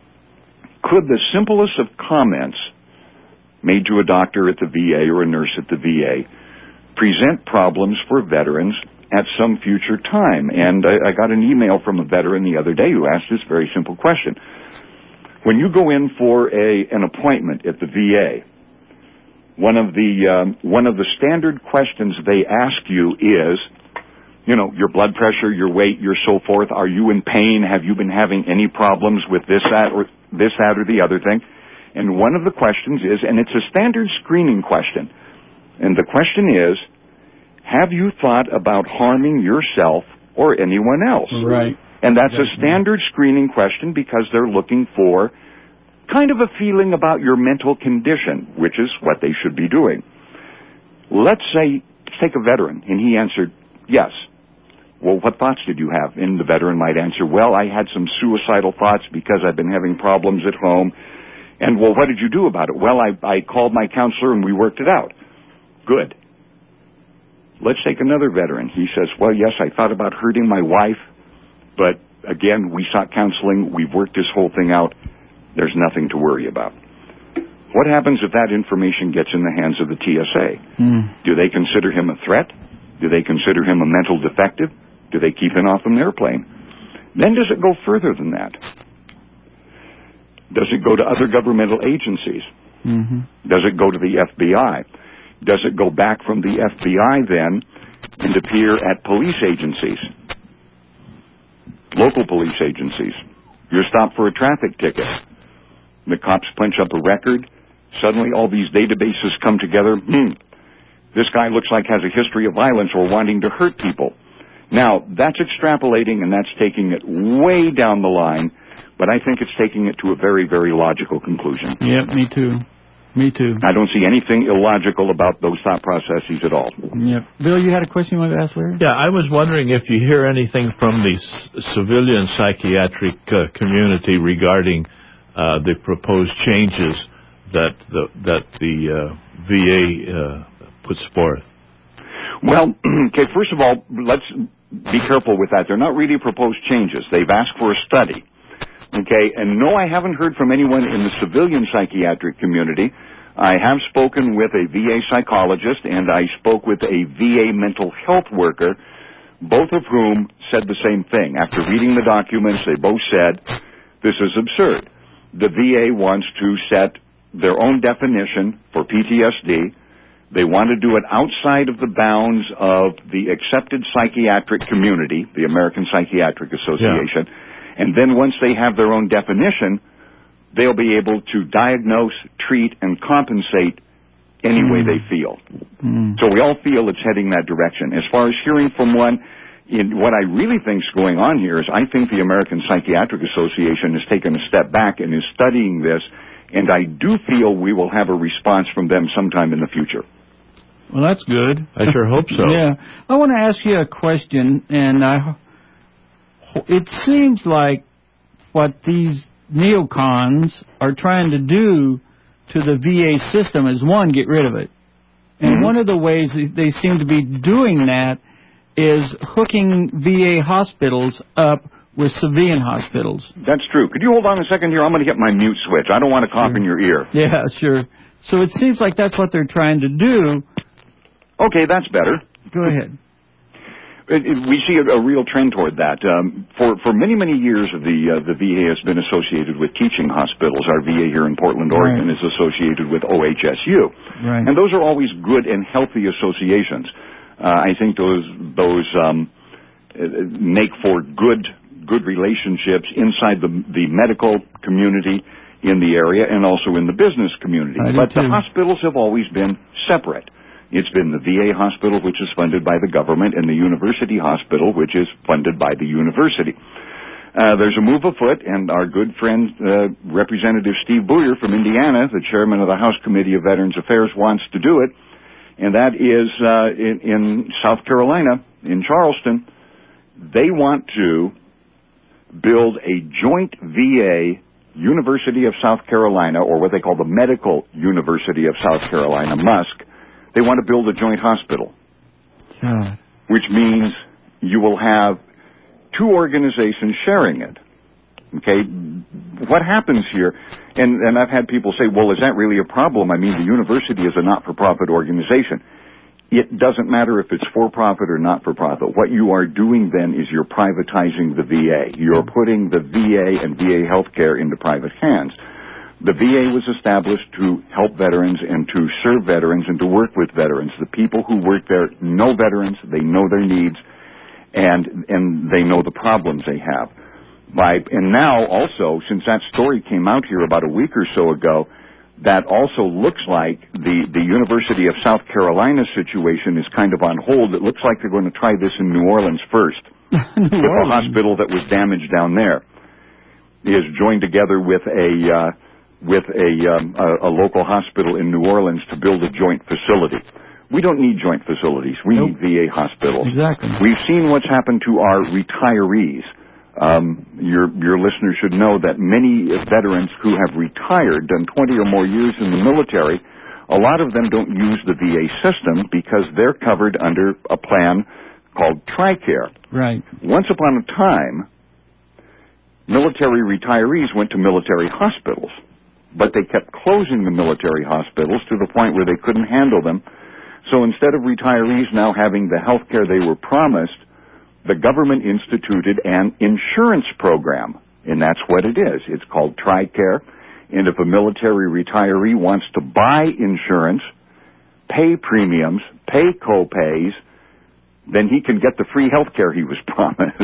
could the simplest of comments made to a doctor at the V A or a nurse at the V A present problems for veterans at some future time? And I, I got an email from a veteran the other day who asked this very simple question. When you go in for a an appointment at the V A, one of the um, one of the standard questions they ask you is, you know, your blood pressure, your weight, your so forth. Are you in pain? Have you been having any problems with this, that, or this, that, or the other thing? And one of the questions is, and it's a standard screening question, and the question is, have you thought about harming yourself or anyone else? Right. And that's a standard screening question because they're looking for kind of a feeling about your mental condition, which is what they should be doing. Let's say, let's take a veteran, and he answered, yes. Well, what thoughts did you have? And the veteran might answer, well, I had some suicidal thoughts because I've been having problems at home. And, well, what did you do about it? Well, I, I called my counselor and we worked it out. Good. Let's take another veteran. He says, well, yes, I thought about hurting my wife, but again, we sought counseling. We've worked this whole thing out. There's nothing to worry about. What happens if that information gets in the hands of the T S A? Mm. Do they consider him a threat? Do they consider him a mental defective? Do they keep him off an airplane? Then does it go further than that? Does it go to other governmental agencies? Mm-hmm. Does it go to the F B I? Does it go back from the F B I then and appear at police agencies? Local police agencies. You're stopped for a traffic ticket. The cops punch up a record. Suddenly all these databases come together. Hmm, this guy looks like has a history of violence or wanting to hurt people. Now, that's extrapolating and that's taking it way down the line, but I think it's taking it to a very, very logical conclusion. Yep, me too. Me too. I don't see anything illogical about those thought processes at all. Yep. Bill, you had a question you wanted to ask Larry? Yeah, I was wondering if you hear anything from the c- civilian psychiatric uh, community regarding uh, the proposed changes that the, that the uh, V A uh, puts forth. Well, okay, first of all, let's be careful with that. They're not really proposed changes. They've asked for a study. Okay, and no, I haven't heard from anyone in the civilian psychiatric community. I have spoken with a V A psychologist, and I spoke with a V A mental health worker, both of whom said the same thing. After reading the documents, they both said, this is absurd. The V A wants to set their own definition for P T S D. They want to do it outside of the bounds of the accepted psychiatric community, the American Psychiatric Association. Yeah. And then once they have their own definition, they'll be able to diagnose, treat, and compensate any mm. way they feel. Mm. So we all feel it's heading that direction. As far as hearing from one, in what I really think is going on here is I think the American Psychiatric Association has taken a step back and is studying this, and I do feel we will have a response from them sometime in the future. Well, that's good. I sure hope so. Yeah. I want to ask you a question, and I... It seems like what these neocons are trying to do to the V A system is, one, get rid of it. And mm-hmm. one of the ways they seem to be doing that is hooking V A hospitals up with civilian hospitals. That's true. Could you hold on a second here? I'm going to get my mute switch. I don't want to cough sure. in your ear. Yeah, sure. So it seems like that's what they're trying to do. Okay, that's better. Go ahead. It, it, we see a, a real trend toward that. Um, for for many many years, the uh, the V A has been associated with teaching hospitals. Our V A here in Portland, Oregon, right. is associated with O H S U, right. and those are always good and healthy associations. Uh, I think those those um, make for good good relationships inside the the medical community in the area and also in the business community. I but do the too. hospitals have always been separate. It's been the V A hospital, which is funded by the government, and the university hospital, which is funded by the university. Uh, there's a move afoot, and our good friend, uh, Representative Steve Buyer from Indiana, the chairman of the House Committee of Veterans Affairs, wants to do it, and that is uh, in, in South Carolina, in Charleston. They want to build a joint V A University of South Carolina, or what they call the Medical University of South Carolina, MUSC. They want to build a joint hospital, God. which means you will have two organizations sharing it. Okay, what happens here, and, and I've had people say, well, is that really a problem? I mean, the university is a not-for-profit organization. It doesn't matter if it's for-profit or not-for-profit. What you are doing then is you're privatizing the V A. You're putting the V A and V A healthcare into private hands. The V A was established to help veterans and to serve veterans and to work with veterans. The people who work there know veterans, they know their needs, and and they know the problems they have. By, and now also, since that story came out here about a week or so ago, that also looks like the, the University of South Carolina situation is kind of on hold. It looks like they're going to try this in New Orleans first. New the Orleans. hospital that was damaged down there is joined together with a... Uh, with a, um, a, a local hospital in New Orleans to build a joint facility. We don't need joint facilities. We nope. need V A hospitals. Exactly. We've seen what's happened to our retirees. Um, your, your listeners should know that many veterans who have retired, done twenty or more years in the military, a lot of them don't use the V A system because they're covered under a plan called TRICARE. Right. Once upon a time, military retirees went to military hospitals, but they kept closing the military hospitals to the point where they couldn't handle them. So instead of retirees now having the health care they were promised, the government instituted an insurance program, and that's what it is. It's called TRICARE, and if a military retiree wants to buy insurance, pay premiums, pay co-pays, then he can get the free health care he was promised.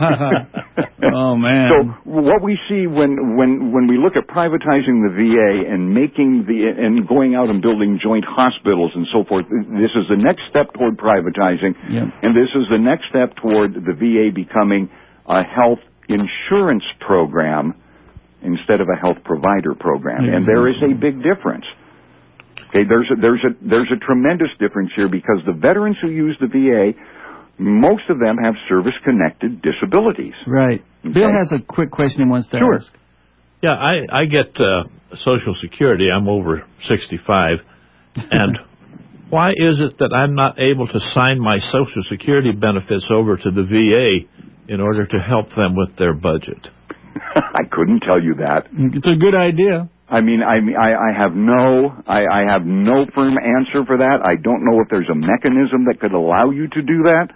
Oh, man. So what we see when, when, when we look at privatizing the V A and making the, and going out and building joint hospitals and so forth, this is the next step toward privatizing, yep. and this is the next step toward the V A becoming a health insurance program instead of a health provider program. Yes. And there is a big difference. Okay, there's a, there's a there's a tremendous difference here because the veterans who use the V A, most of them have service-connected disabilities. Right. Okay. Bill has a quick question he wants to sure. ask. Yeah, I I get uh, Social Security. I'm over sixty-five, and why is it that I'm not able to sign my Social Security benefits over to the V A in order to help them with their budget? I couldn't tell you that. It's a good idea. I mean, I I, I have no I, I have no firm answer for that. I don't know if there's a mechanism that could allow you to do that.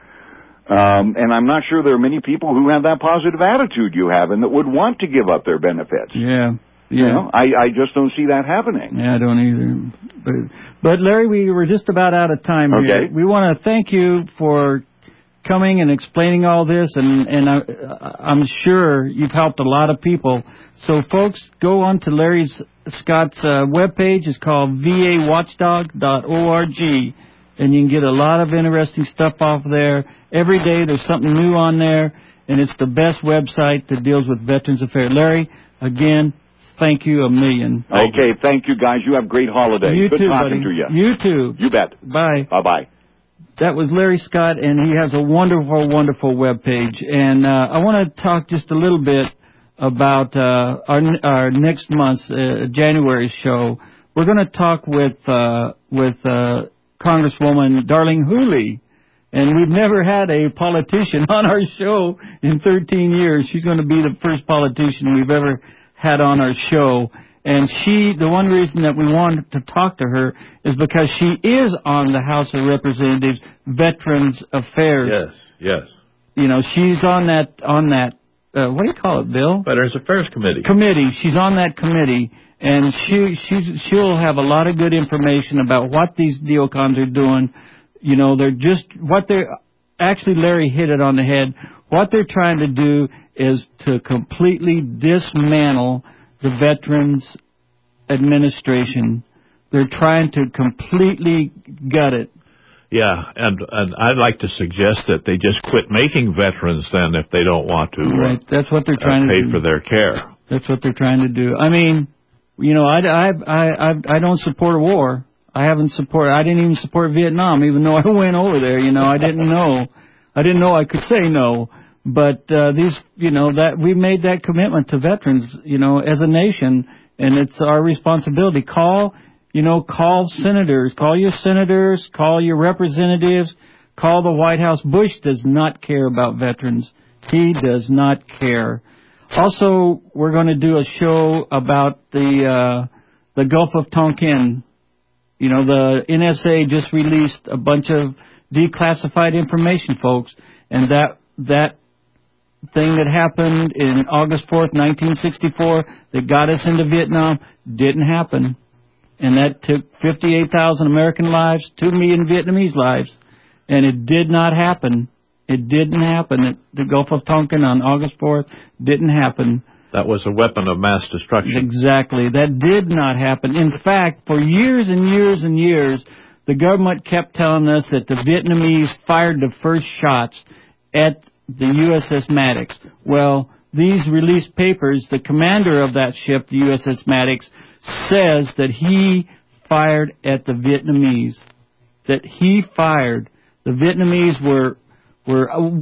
Um, and I'm not sure there are many people who have that positive attitude you have and that would want to give up their benefits. Yeah. Yeah. You know, I, I just don't see that happening. Yeah, I don't either. But, but Larry, we were just about out of time okay. here. We want to thank you for coming and explaining all this, and, and I, I'm sure you've helped a lot of people. So, folks, go on to Larry Scott's uh, webpage. It's called V A watchdog dot org, and you can get a lot of interesting stuff off there. Every day there's something new on there, and it's the best website that deals with Veterans Affairs. Larry, again, thank you a million. Okay, thank you, guys. You have great holidays. You Good too, talking buddy. to you. You too. You bet. Bye. Bye-bye. That was Larry Scott, and he has a wonderful, wonderful webpage. And uh, I want to talk just a little bit about uh, our our next month's uh, January show. We're going to talk with uh, with uh, Congresswoman Darlene Hooley. And we've never had a politician on our show in thirteen years. She's going to be the first politician we've ever had on our show. And she, the one reason that we wanted to talk to her is because she is on the House of Representatives Veterans Affairs. Yes, yes. You know, she's on that, on that, uh, what do you call it, Bill? Veterans Affairs Committee. Committee. She's on that committee. And she, she's, she'll have a lot of good information about what these neocons are doing. You know, they're just, what they're, actually Larry hit it on the head. What they're trying to do is to completely dismantle the Veterans Administration. They're trying to completely gut it. Yeah, and, and I'd like to suggest that they just quit making veterans then if they don't want to. Right, uh, that's what they're trying uh, to pay do. for their care. That's what they're trying to do. I mean, you know, I, I, I, I, I don't support war. I haven't supported, I didn't even support Vietnam, even though I went over there, you know, I didn't know. I didn't know I could say no. But uh, these, you know, that we made that commitment to veterans, you know, as a nation, and it's our responsibility. Call, you know, call senators, call your senators, call your representatives, call the White House. Bush does not care about veterans. He does not care. Also, we're going to do a show about the uh, the Gulf of Tonkin. You know, the N S A just released a bunch of declassified information, folks, and that that thing that happened in August fourth, nineteen sixty-four, that got us into Vietnam, didn't happen. And that took fifty-eight thousand American lives, two million Vietnamese lives, and it did not happen. It didn't happen. It, the Gulf of Tonkin on August fourth didn't happen. That was a weapon of mass destruction. Exactly. That did not happen. In fact, for years and years and years, the government kept telling us that the Vietnamese fired the first shots at the U S S Maddox. Well, these released papers, the commander of that ship, the U S S Maddox, says that he fired at the Vietnamese. That he fired. The Vietnamese were, were, uh,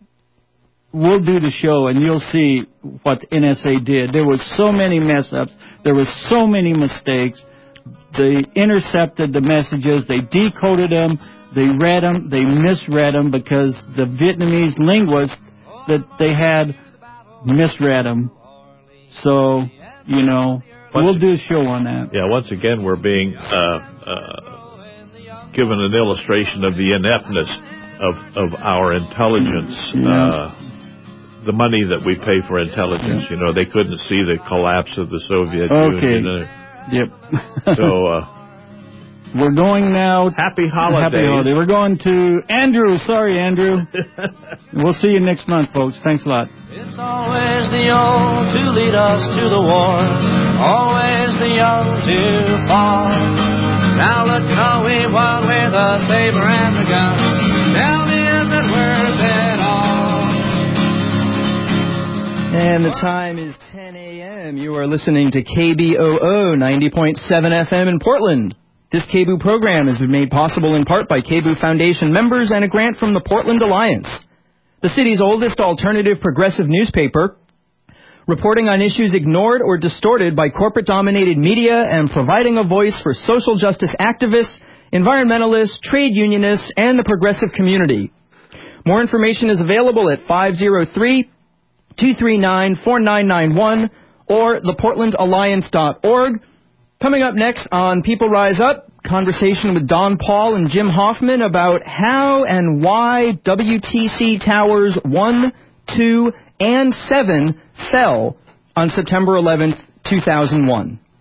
we'll do the show and you'll see what the N S A did. There were so many mess-ups. There were so many mistakes. They intercepted the messages. They decoded them. They read them, they misread them because the Vietnamese linguists that they had misread them. So, you know, once, we'll do a show on that. Yeah, once again, we're being uh, uh, given an illustration of the ineptness of, of our intelligence. Yeah. Uh, the money that we pay for intelligence, yeah. You know, they couldn't see the collapse of the Soviet okay. Union. Yep. So, uh, we're going now. Happy holidays. Happy holiday. We're going to Andrew. Sorry, Andrew. We'll see you next month, folks. Thanks a lot. It's always the old to lead us to the wars. Always the young to fall. Now look how we won with the saber and the gun. Tell me, is it worth it all? And the time is ten a.m. You are listening to K B O O ninety point seven F M in Portland. This K B O O program has been made possible in part by K B O O Foundation members and a grant from the Portland Alliance, the city's oldest alternative progressive newspaper, reporting on issues ignored or distorted by corporate-dominated media and providing a voice for social justice activists environmentalists, trade unionists, and the progressive community. More information is available at five oh three, two three nine, four nine nine one or the portland alliance dot org. Coming up next on People Rise Up, conversation with Don Paul and Jim Hoffman about how and why W T C Towers one, two, and seven fell on September eleventh, two thousand one.